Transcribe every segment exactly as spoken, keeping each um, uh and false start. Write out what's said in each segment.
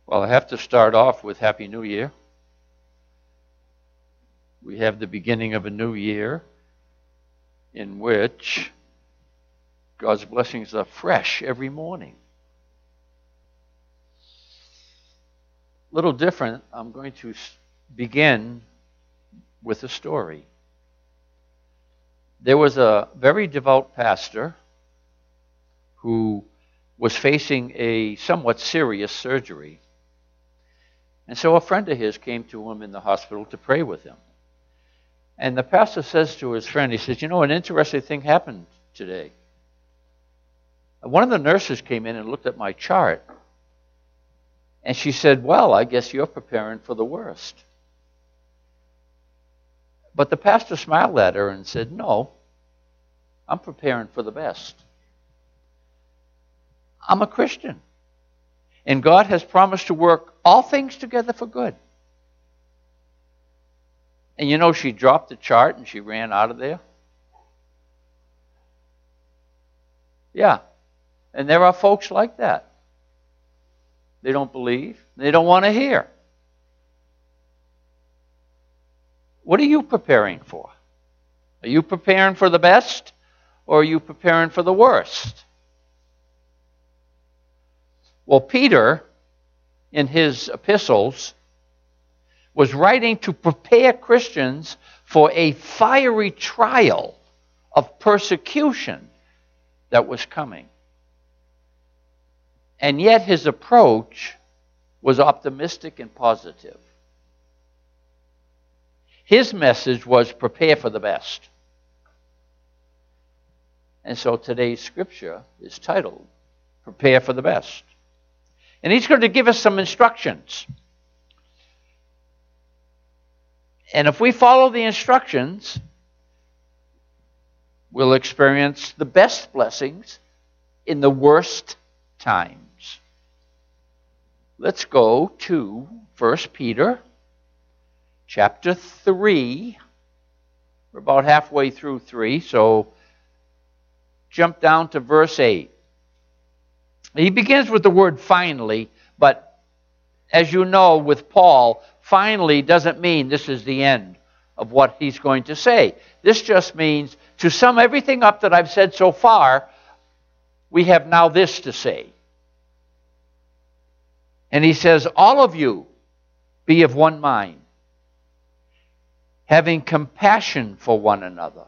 Well, I have to start off with Happy New Year. We have the beginning of a new year in which God's blessings are fresh every morning. A little different, I'm going to begin with a story. There was a very devout pastor who was facing a somewhat serious surgery. And so a friend of his came to him in the hospital to pray with him. And the pastor says to his friend, he says, you know, an interesting thing happened today. One of the nurses came in and looked at my chart. And she said, well, I guess you're preparing for the worst. But the pastor smiled at her and said, no, I'm preparing for the best. I'm a Christian. And God has promised to work all things together for good. And you know, she dropped the chart and she ran out of there. Yeah. And there are folks like that. They don't believe. They don't want to hear. What are you preparing for? Are you preparing for the best, or are you preparing for the worst? Well, Peter, in his epistles, was writing to prepare Christians for a fiery trial of persecution that was coming. And yet his approach was optimistic and positive. His message was prepare for the best. And so today's scripture is titled, Prepare for the Best. And he's going to give us some instructions. And if we follow the instructions, we'll experience the best blessings in the worst times. Let's go to First Peter chapter three. We're about halfway through three, so jump down to verse eight. He begins with the word finally, but as you know, with Paul, finally doesn't mean this is the end of what he's going to say. This just means, to sum everything up that I've said so far, we have now this to say. And he says, all of you be of one mind, having compassion for one another.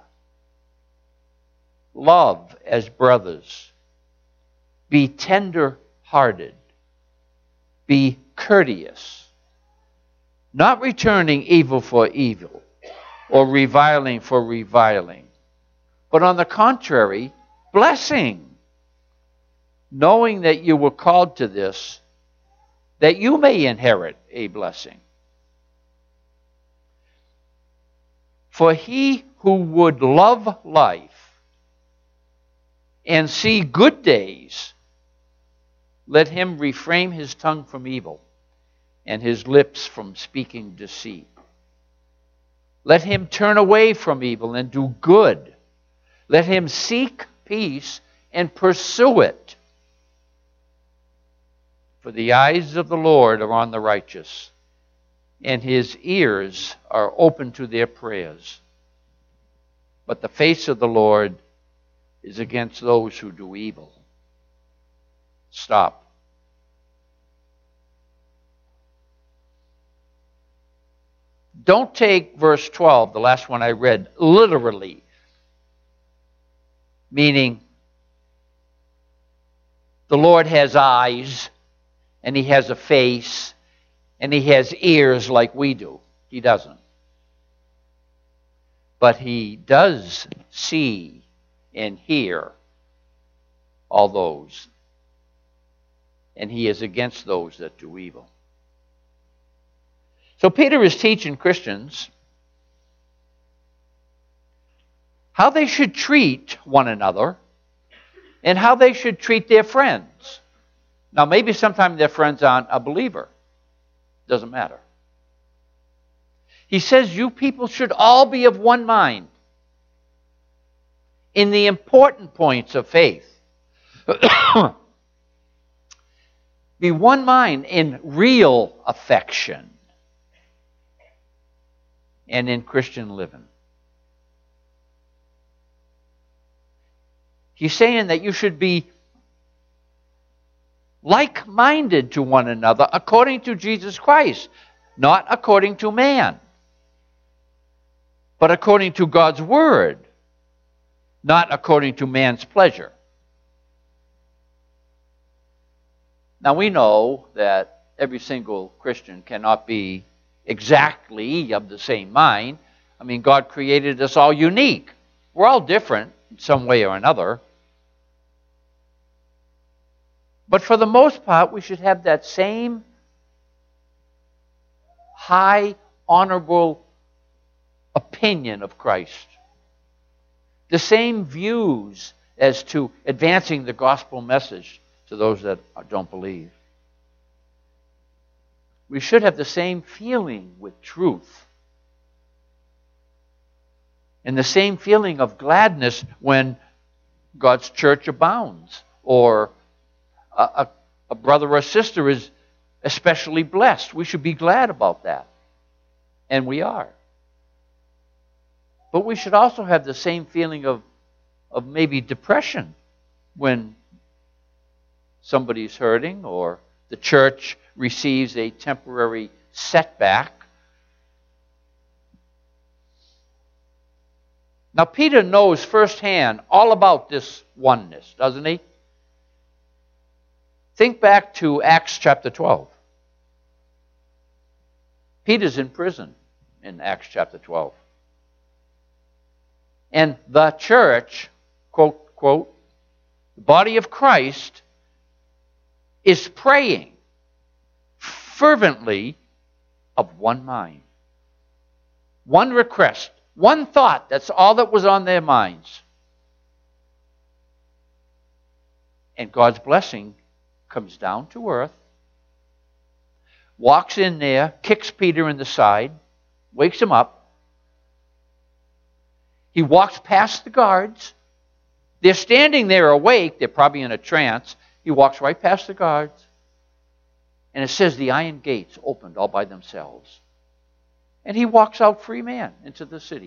Love as brothers. Be tender-hearted. Be courteous. Not returning evil for evil, or reviling for reviling, but on the contrary, blessing, knowing that you were called to this, that you may inherit a blessing. For he who would love life and see good days, let him refrain his tongue from evil and his lips from speaking deceit. Let him turn away from evil and do good. Let him seek peace and pursue it. For the eyes of the Lord are on the righteous, and his ears are open to their prayers. But the face of the Lord is against those who do evil. Stop. Don't take verse twelve, the last one I read, literally. Meaning, the Lord has eyes, and he has a face, and he has ears like we do. He doesn't. But he does see and hear all those. And he is against those that do evil. So Peter is teaching Christians how they should treat one another and how they should treat their friends. Now, maybe sometimes their friends aren't a believer. Doesn't matter. He says you people should all be of one mind in the important points of faith. Be one mind in real affection and in Christian living. He's saying that you should be like-minded to one another according to Jesus Christ, not according to man, but according to God's Word, not according to man's pleasure. Now we know that every single Christian cannot be exactly of the same mind. I mean, God created us all unique. We're all different in some way or another. But for the most part, we should have that same high, honorable opinion of Christ. The same views as to advancing the gospel message to those that don't believe. We should have the same feeling with truth. And the same feeling of gladness when God's church abounds, or a, a, a brother or sister is especially blessed. We should be glad about that. And we are. But we should also have the same feeling of, of maybe depression when somebody's hurting or the church receives a temporary setback. Now, Peter knows firsthand all about this oneness, doesn't he? Think back to Acts chapter twelve. Peter's in prison in Acts chapter twelve. And the church, quote, quote, the body of Christ is praying fervently of one mind. One request, one thought, that's all that was on their minds. And God's blessing comes down to earth, walks in there, kicks Peter in the side, wakes him up. He walks past the guards. They're standing there awake. They're probably in a trance. He walks right past the guards. And it says the iron gates opened all by themselves. And he walks out free man into the city.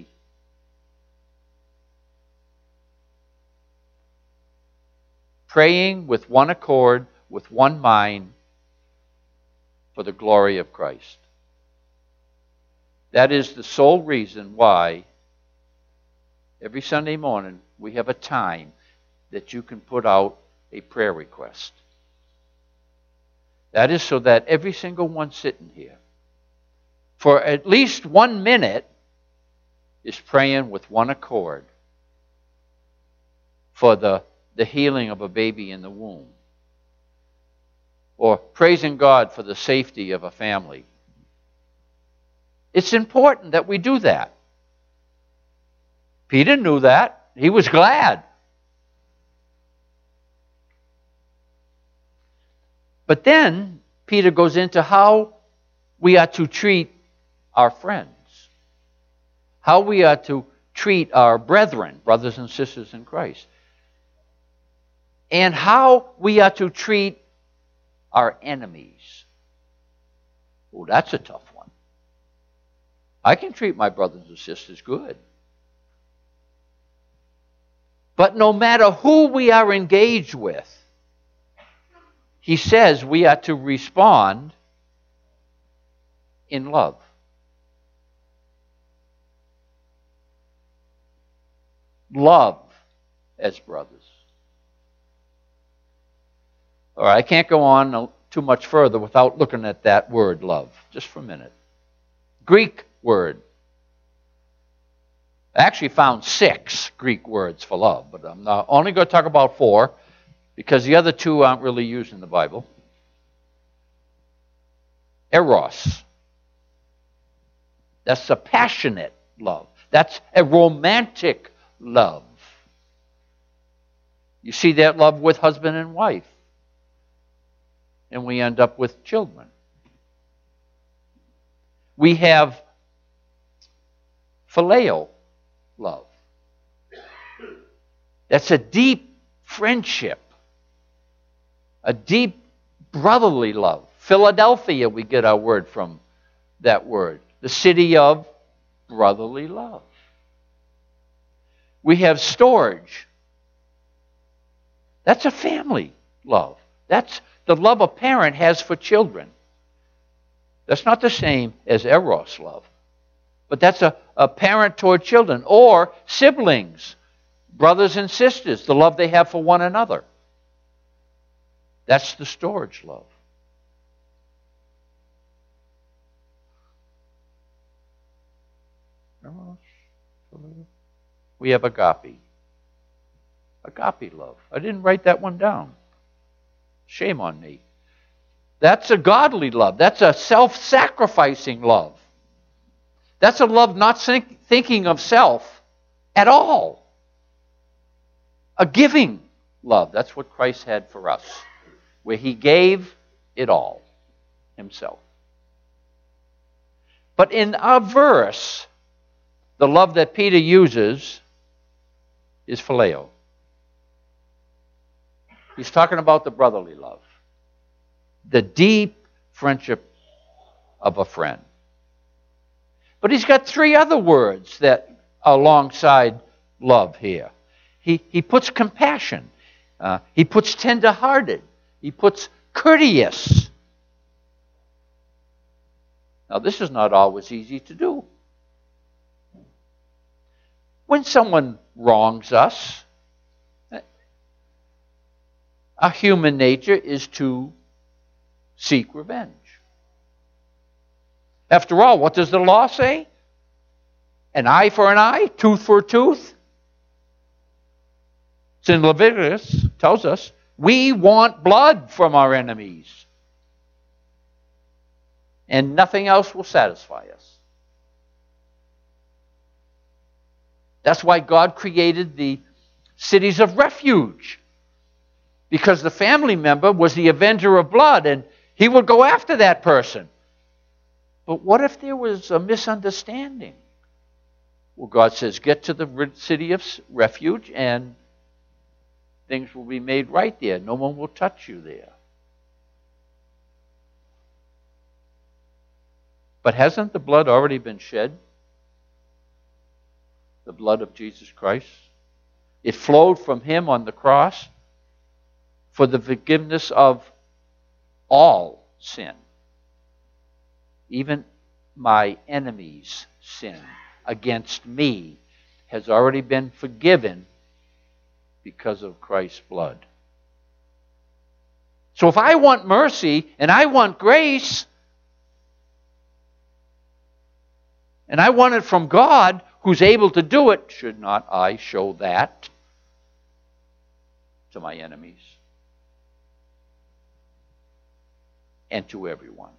Praying with one accord, with one mind, for the glory of Christ. That is the sole reason why every Sunday morning we have a time that you can put out a prayer request. That is so that every single one sitting here, for at least one minute, is praying with one accord for the, the healing of a baby in the womb, or praising God for the safety of a family. It's important that we do that. Peter knew that. He was glad. But then Peter goes into how we are to treat our friends, how we are to treat our brethren, brothers and sisters in Christ, and how we are to treat our enemies. Oh, that's a tough one. I can treat my brothers and sisters good. But no matter who we are engaged with, he says we are to respond in love. Love as brothers. All right, I can't go on too much further without looking at that word, love, just for a minute. Greek word. I actually found six Greek words for love, but I'm not only going to talk about four because the other two aren't really used in the Bible. Eros. That's a passionate love. That's a romantic love. You see that love with husband and wife. And we end up with children. We have phileo love. That's a deep friendship, a deep brotherly love. Philadelphia, we get our word from that word. The city of brotherly love. We have storge. That's a family love. That's the love a parent has for children. That's not the same as eros love. But that's a, a parent toward children. Or siblings, brothers and sisters, the love they have for one another. That's the storge love. We have agape. Agape love. I didn't write that one down. Shame on me. That's a godly love. That's a self-sacrificing love. That's a love not think, thinking of self at all. A giving love. That's what Christ had for us, where he gave it all himself. But in our verse, the love that Peter uses is phileo. He's talking about the brotherly love, the deep friendship of a friend. But he's got three other words that are alongside love here. He, he puts compassion. Uh, he puts tender-hearted. He puts courteous. Now, this is not always easy to do. When someone wrongs us, our human nature is to seek revenge. After all, what does the law say? An eye for an eye, tooth for a tooth. It's in Leviticus, tells us, we want blood from our enemies. And nothing else will satisfy us. That's why God created the cities of refuge. Because the family member was the avenger of blood, and he would go after that person. But what if there was a misunderstanding? Well, God says, get to the city of refuge, and things will be made right there. No one will touch you there. But hasn't the blood already been shed? The blood of Jesus Christ. It flowed from him on the cross for the forgiveness of all sin. Even my enemy's sin against me has already been forgiven because of Christ's blood. So if I want mercy and I want grace, and I want it from God, who's able to do it, should not I show that to my enemies and to everyone?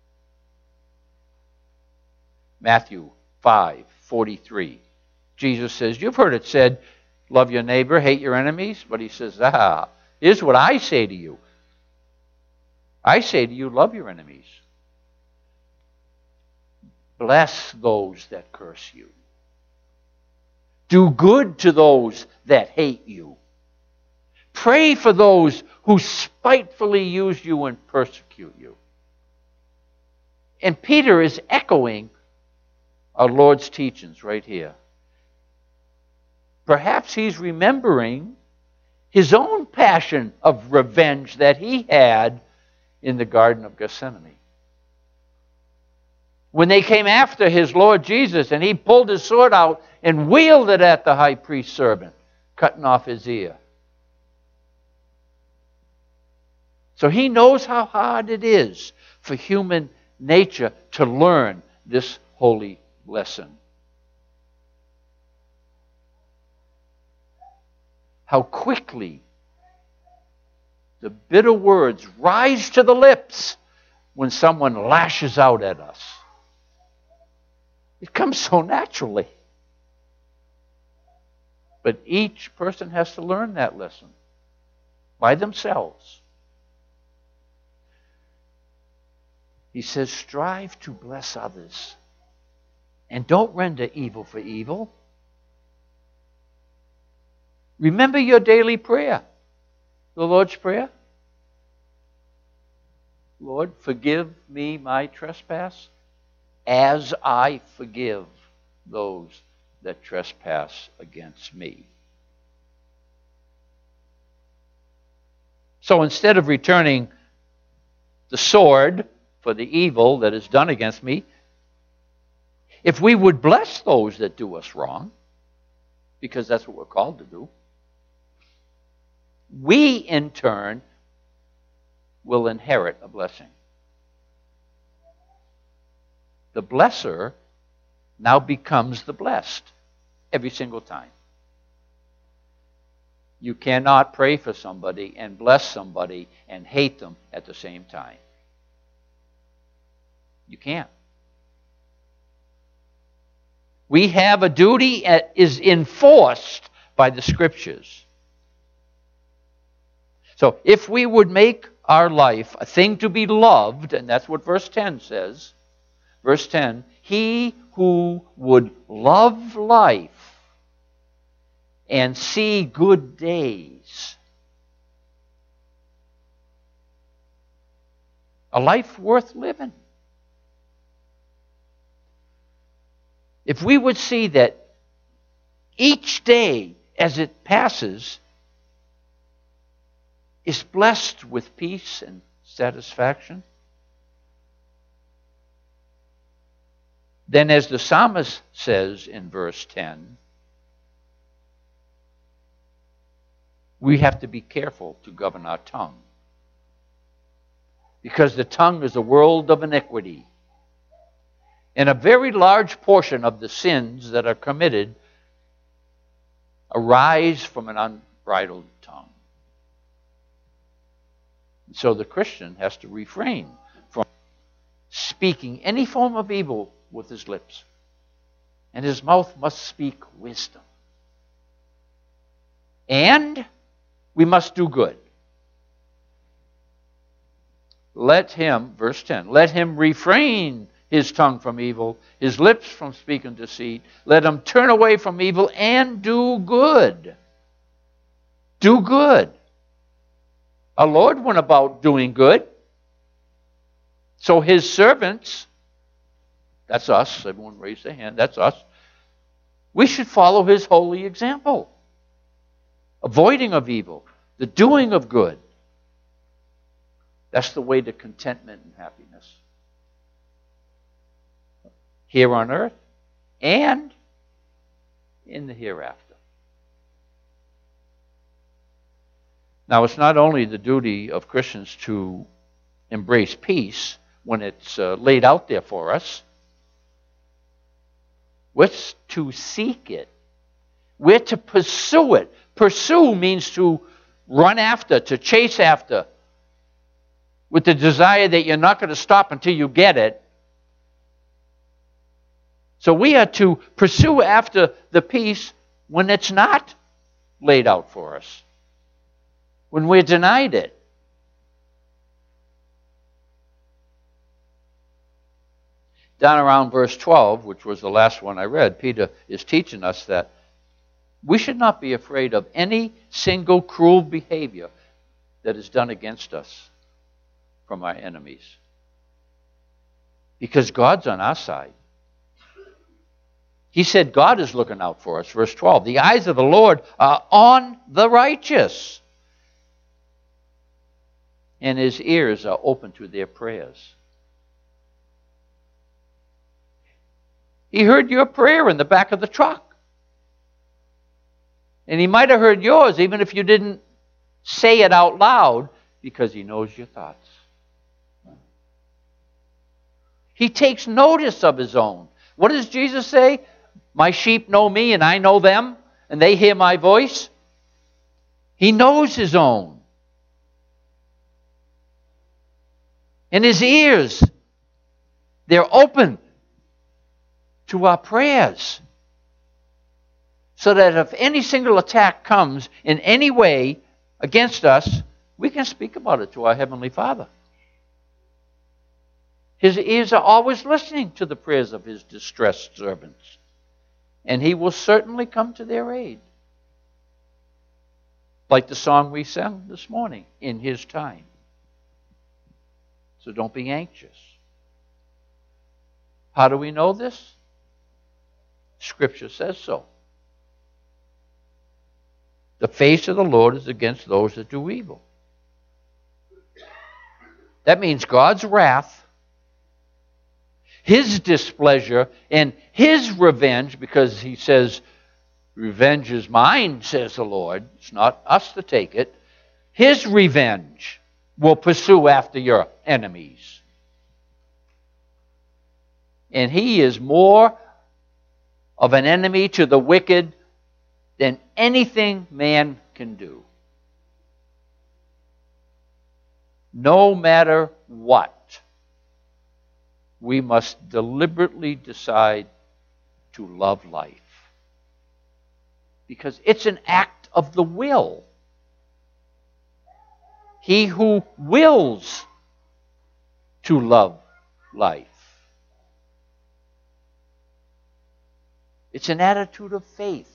Matthew five forty-three. Jesus says, you've heard it said, love your neighbor, hate your enemies. But he says, ah, here's what I say to you. I say to you, love your enemies. Bless those that curse you. Do good to those that hate you. Pray for those who spitefully use you and persecute you. And Peter is echoing our Lord's teachings right here. Perhaps he's remembering his own passion of revenge that he had in the Garden of Gethsemane. When they came after his Lord Jesus and he pulled his sword out and wielded it at the high priest's servant, cutting off his ear. So he knows how hard it is for human nature to learn this holy lesson. How quickly the bitter words rise to the lips when someone lashes out at us. It comes so naturally. But each person has to learn that lesson by themselves. He says, strive to bless others. And don't render evil for evil. Remember your daily prayer, the Lord's Prayer. Lord, forgive me my trespass as I forgive those that trespass against me. So instead of returning the sword for the evil that is done against me, if we would bless those that do us wrong, because that's what we're called to do, we in turn will inherit a blessing. The blesser now becomes the blessed every single time. You cannot pray for somebody and bless somebody and hate them at the same time. You can't. We have a duty that is enforced by the Scriptures. So if we would make our life a thing to be loved, and that's what verse ten says, verse ten, he who would love life and see good days, a life worth living. If we would see that each day as it passes is blessed with peace and satisfaction, then as the psalmist says in verse ten, we have to be careful to govern our tongue. Because the tongue is a world of iniquity. And a very large portion of the sins that are committed arise from an unbridled tongue. So the Christian has to refrain from speaking any form of evil with his lips. And his mouth must speak wisdom. And we must do good. Let him, verse ten, let him refrain his tongue from evil, his lips from speaking deceit. Let him turn away from evil and do good. Do good. Our Lord went about doing good. So his servants, that's us, everyone raise their hand, that's us. We should follow his holy example. Avoiding of evil, the doing of good. That's the way to contentment and happiness. Here on earth and in the hereafter. Now, it's not only the duty of Christians to embrace peace when it's uh, laid out there for us. We're to seek it. We're to pursue it. Pursue means to run after, to chase after, with the desire that you're not going to stop until you get it. So we are to pursue after the peace when it's not laid out for us, when we're denied it. Down around verse twelve, which was the last one I read, Peter is teaching us that we should not be afraid of any single cruel behavior that is done against us from our enemies. Because God's on our side. He said God is looking out for us. Verse twelve, the eyes of the Lord are on the righteous, and his ears are open to their prayers. He heard your prayer in the back of the truck. And he might have heard yours even if you didn't say it out loud, because he knows your thoughts. He takes notice of his own. What does Jesus say? My sheep know me and I know them, and they hear my voice. He knows his own. And his ears, they're open to our prayers. So that if any single attack comes in any way against us, we can speak about it to our Heavenly Father. His ears are always listening to the prayers of his distressed servants. And he will certainly come to their aid. Like the song we sang this morning, in his time. So don't be anxious. How do we know this? Scripture says so. The face of the Lord is against those that do evil. That means God's wrath, His displeasure, and His revenge, because He says, revenge is mine, says the Lord. It's not us to take it. His revenge will pursue after your enemies. And He is more of an enemy to the wicked than anything man can do. No matter what, we must deliberately decide to love life. Because it's an act of the will. He who wills to love life. It's an attitude of faith.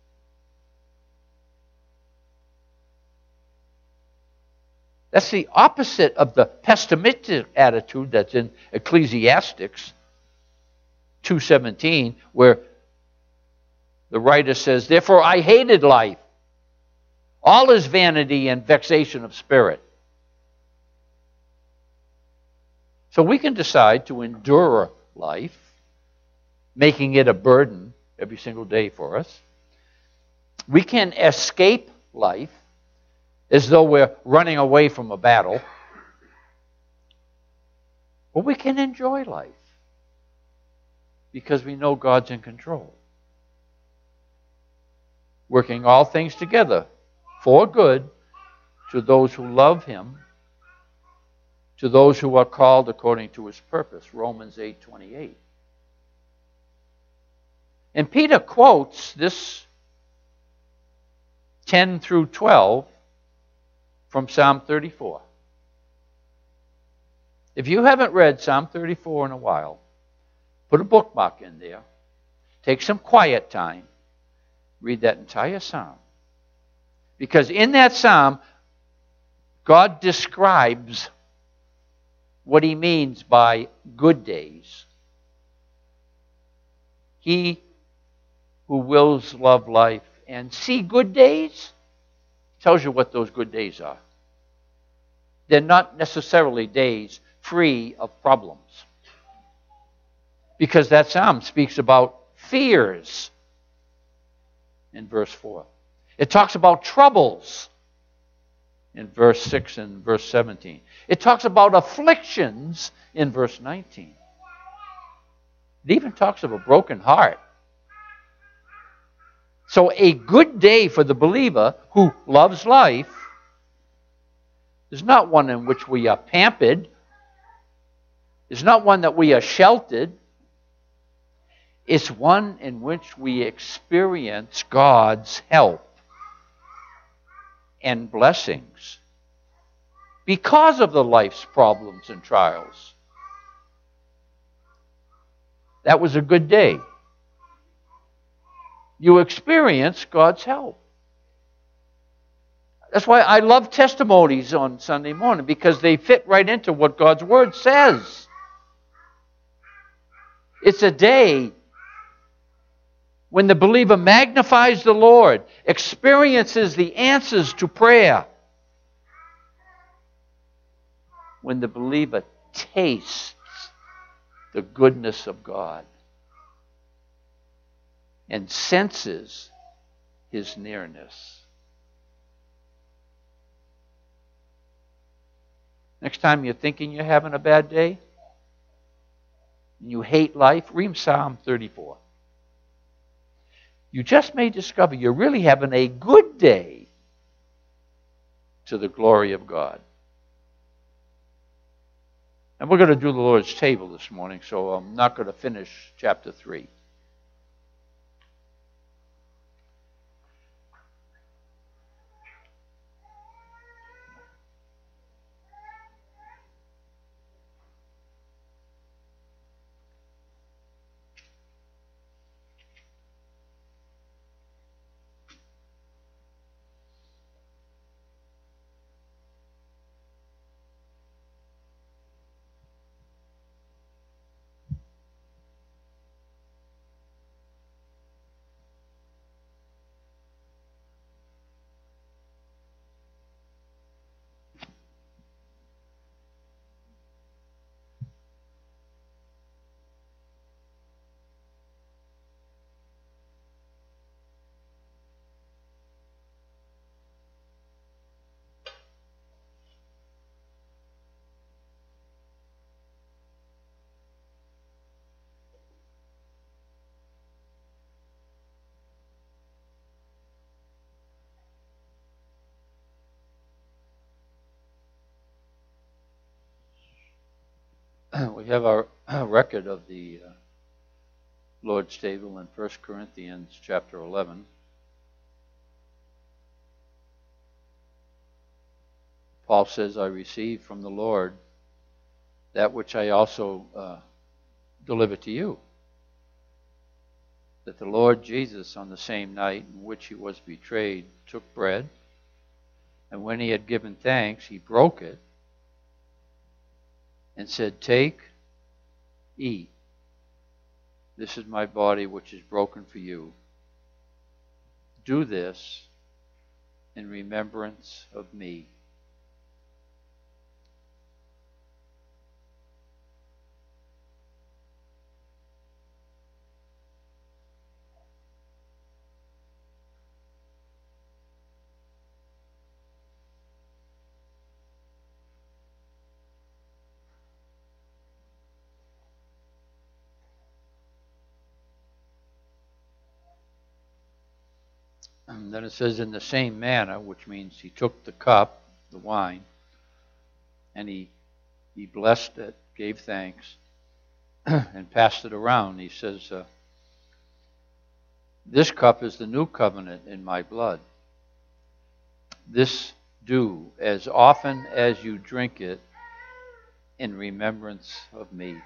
That's the opposite of the pessimistic attitude that's in Ecclesiastes two seventeen, where the writer says, therefore I hated life. All is vanity and vexation of spirit. So we can decide to endure life, making it a burden every single day for us. We can escape life as though we're running away from a battle. Or we can enjoy life because we know God's in control. Working all things together for good to those who love Him, to those who are called according to His purpose. Romans eight twenty-eight. And Peter quotes this ten through twelve from Psalm thirty-four. If you haven't read Psalm thirty-four in a while, put a bookmark in there. Take some quiet time. Read that entire psalm. Because in that psalm, God describes what He means by good days. He who wills love life and see good days tells you what those good days are. They're not necessarily days free of problems. Because that psalm speaks about fears in verse four. It talks about troubles in verse six and verse seventeen. It talks about afflictions in verse nineteen. It even talks of a broken heart. So a good day for the believer who loves life is not one in which we are pampered. It's not one that we are sheltered. It's one in which we experience God's help and blessings because of the life's problems and trials. That was a good day. You experience God's help. That's why I love testimonies on Sunday morning, because they fit right into what God's Word says. It's a day when the believer magnifies the Lord, experiences the answers to prayer. When the believer tastes the goodness of God and senses His nearness. Next time you're thinking you're having a bad day and you hate life, read Psalm thirty-four. You just may discover you're really having a good day to the glory of God. And we're going to do the Lord's table this morning, so I'm not going to finish chapter three. we have our record of the uh, Lord's table in First Corinthians chapter eleven. Paul says, I received from the Lord that which I also uh, delivered to you. That the Lord Jesus, on the same night in which he was betrayed, took bread, and when he had given thanks, he broke it and said, take, eat. This is my body which is broken for you. Do this in remembrance of me. And then it says, in the same manner, which means he took the cup, the wine, and he he blessed it, gave thanks, and passed it around. He says, uh, this cup is the new covenant in my blood. This do as often as you drink it in remembrance of me.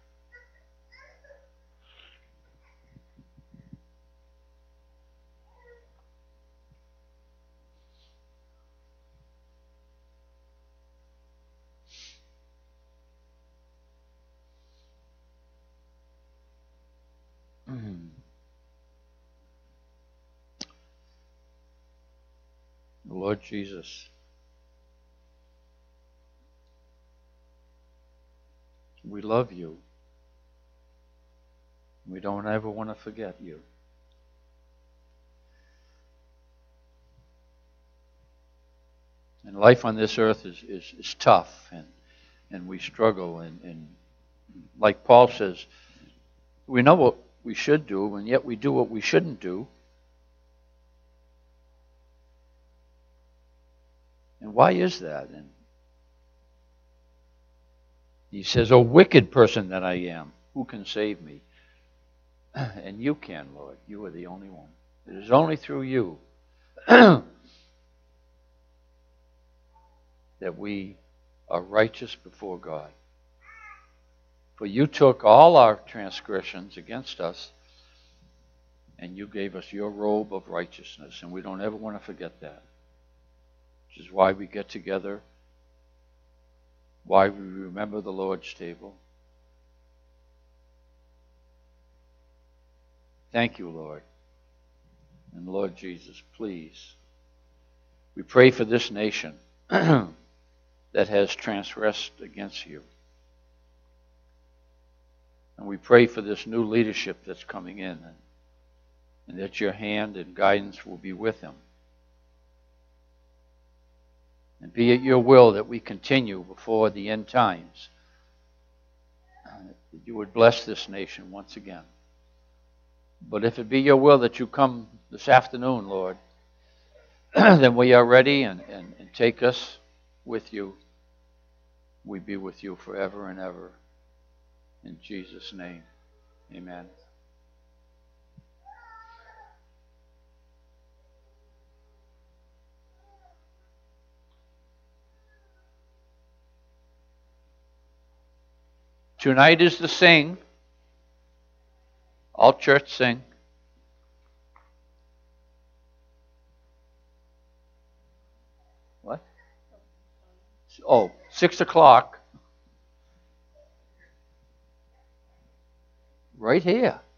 Lord Jesus, we love you. We don't ever want to forget you. And life on this earth is, is, is tough, and, and we struggle. And, and like Paul says, we know what we should do, and yet we do what we shouldn't do. And why is that? And he says, "O wicked person that I am, who can save me?" And you can, Lord. You are the only one. It is only through you that we are righteous before God. For you took all our transgressions against us, and you gave us your robe of righteousness. And we don't ever want to forget that. Which is why we get together, why we remember the Lord's table. Thank you, Lord. And Lord Jesus, please, we pray for this nation that has transgressed against you. And we pray for this new leadership that's coming in, and, and that your hand and guidance will be with them. And be it your will that we continue before the end times, that you would bless this nation once again. But if it be your will that you come this afternoon, Lord, then we are ready, and, and, and take us with you. We be with you forever and ever. In Jesus' name, amen. Tonight is the sing. All church sing. What? Oh, six o'clock. Right here.